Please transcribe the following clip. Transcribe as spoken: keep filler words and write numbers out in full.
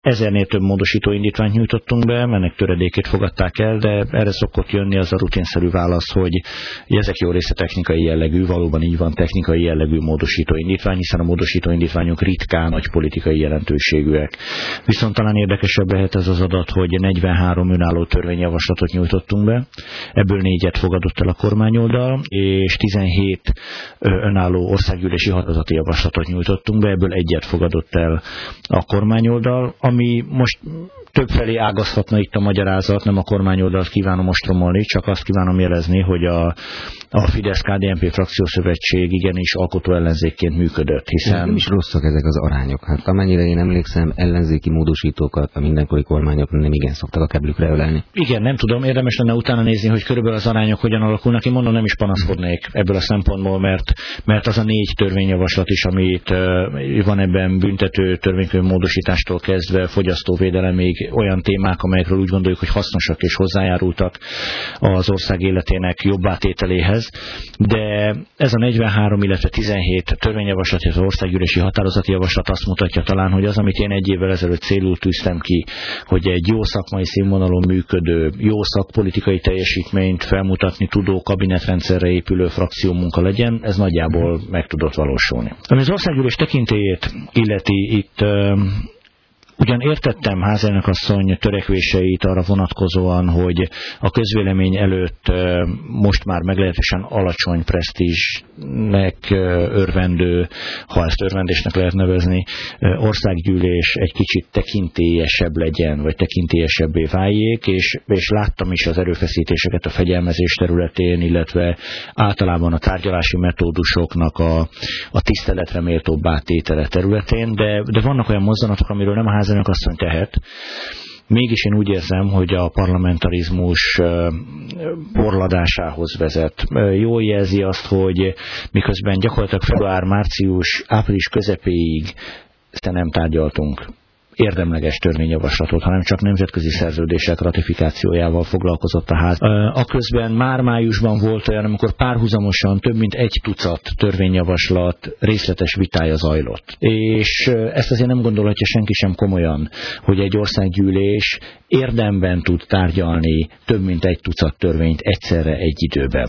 ezernél több módosító indítványt nyújtottunk be, ennek töredékét fogadták el, de erre szokott jönni az a rutinszerű válasz, hogy ezek jó része technikai jellegű, valóban így van, technikai jellegű módosító indítvány, hiszen a módosító indítványok ritkán nagy politikai jelentőségűek. Viszont talán érdekesebb lehet ez az adat, hogy negyvenhárom önálló törvényjavaslatot nyújtottunk be, ebből négyet fogadott el a kormányoldal, és tizenhét önálló országgyűlési határozati javaslatot nyújtottunk be, ebből egyet fogadott el a kormányoldal, ami most többfelé ágazhatna itt a magyarázat, nem a kormányoldalt kívánom ostromolni, csak azt kívánom jelezni, hogy a, a Fidesz-ká dé en pé frakciószövetség igenis alkotó ellenzékként működött, hiszen... Nem is rosszak ezek az arányok. Hát amennyire én emlékszem, ellenzéki módosítókat a mindenkori kormányok nem igen szoktak a keblükre ölelni. Igen, nem tudom, érdemes lenne utána nézni, hogy körülbelül az arányok hogyan alakulnak. Én mondom, nem is panaszkodnék ebből a szempontból, mert, mert az a négy törvényjavaslat is, amit uh, van ebben büntető törvénykönyv módosítástól kezdve fogyasztóvédelemig, olyan témák, amelyekről úgy gondoljuk, hogy hasznosak és hozzájárultak az ország életének jobbátételéhez, de ez a negyvenhárom, illetve tizenhét törvényjavaslat, az országgyűlési határozati javaslat azt mutatja talán, hogy az, amit én egy évvel ezelőtt célul tűztem ki, hogy egy jó szakmai színvonalon működő, jó szakpolitikai teljesítményt felmutatni tudó kabinetrendszerre épülő frakciómunka legyen, ez nagyjából meg tudott valósulni. Ami az országgyűlés tekintélyét illeti, itt ugyan értettem házelnök asszony törekvéseit arra vonatkozóan, hogy a közvélemény előtt most már meglehetősen alacsony presztízsnek örvendő, ha ezt örvendésnek lehet nevezni, országgyűlés egy kicsit tekintélyesebb legyen, vagy tekintélyesebbé váljék, és, és láttam is az erőfeszítéseket a fegyelmezés területén, illetve általában a tárgyalási metódusoknak a, a tiszteletre méltóbb átétele területén, de, de vannak olyan mozzanatok, amiről nem a házelnök asszony tehet. Mégis én úgy érzem, hogy a parlamentarizmus porladásához vezet. Jól jelzi azt, hogy miközben gyakorlatilag február, március, április közepéig ezt nem tárgyaltunk érdemleges törvényjavaslatot, hanem csak nemzetközi szerződések ratifikációjával foglalkozott a ház. Aközben már májusban volt olyan, amikor párhuzamosan több mint egy tucat törvényjavaslat részletes vitája zajlott. És ezt azért nem gondolhatja senki sem komolyan, hogy egy országgyűlés érdemben tud tárgyalni több mint egy tucat törvényt egyszerre egy időben.